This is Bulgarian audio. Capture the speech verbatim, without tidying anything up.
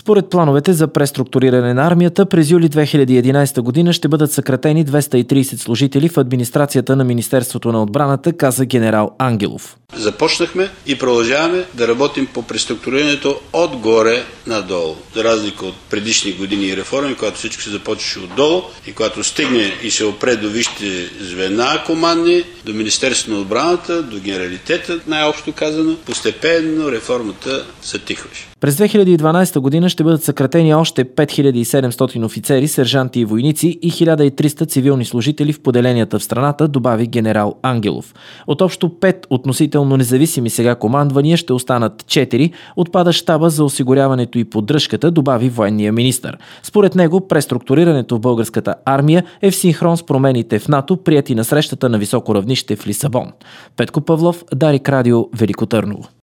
Според плановете за преструктуриране на армията, през юли две хиляди и единадесета година ще бъдат съкратени двеста и тридесет служители в администрацията на Министерството на отбраната, каза генерал Ангелов. Започнахме и продължаваме да работим по преструктурирането отгоре надолу. За разлика от предишни години и реформи, когато всичко се започваше отдолу и когато стигне и се опре до висшите звена командни, до Министерството на отбраната, до генералитета, най-общо казано, постепенно реформата затихваше. През две хиляди и дванадесета година ще бъдат съкратени още пет хиляди и седемстотин офицери, сержанти и войници и хиляда и триста цивилни служители в поделенията в страната, добави генерал Ангелов. От общо пет относително независими сега командвания ще останат четири, отпада щаба за осигуряването и поддръжката, добави военния министър. Според него преструктурирането в българската армия е в синхрон с промените в НАТО, прияти на срещата на високо равнище в Лисабон. Петко Павлов, Дарик Радио, Велико Търново.